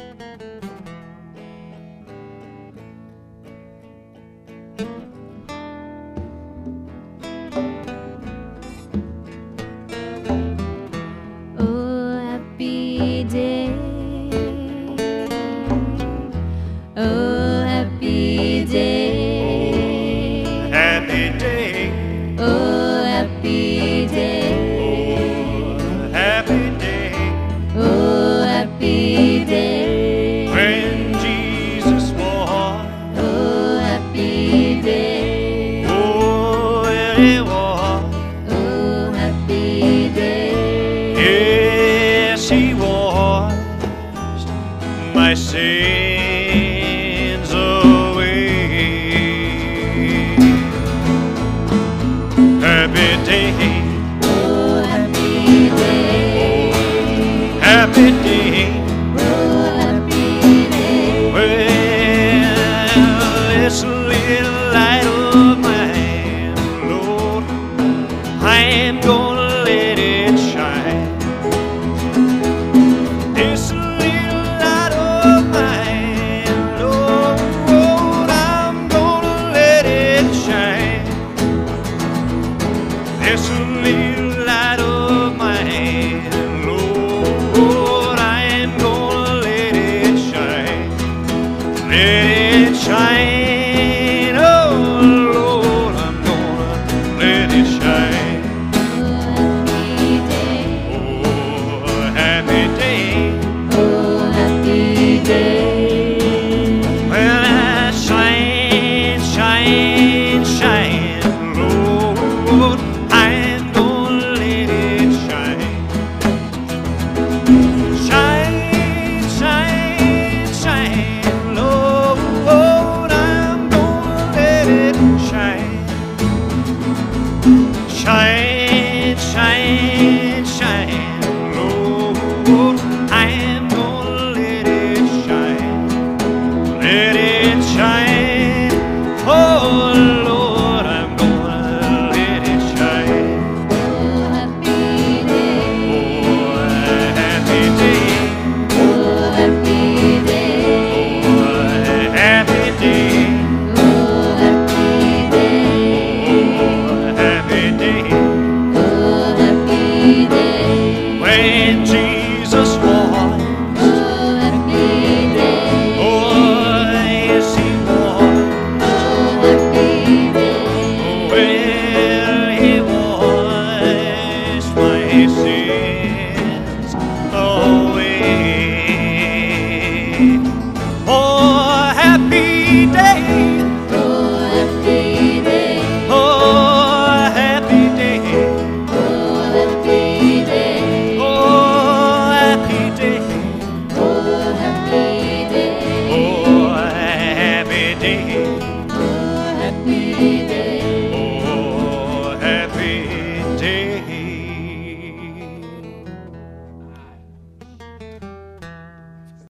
Oh, happy day. Oh, happy day. Happy day. Oh, happy day. Oh, happy day. Oh, happy day. When Jesus was. Oh, happy day. Oh, when he was. Oh, happy day. Yes, he washed my sins away. Happy day. Oh, happy day. Happy day. Oh, happy day. Well, this little light of mine, Lord, I am gonna let it shine. This little light of mine, Lord, I'm gonna let it shine. This little light of mine, Lord, I am gonna let it shine. Let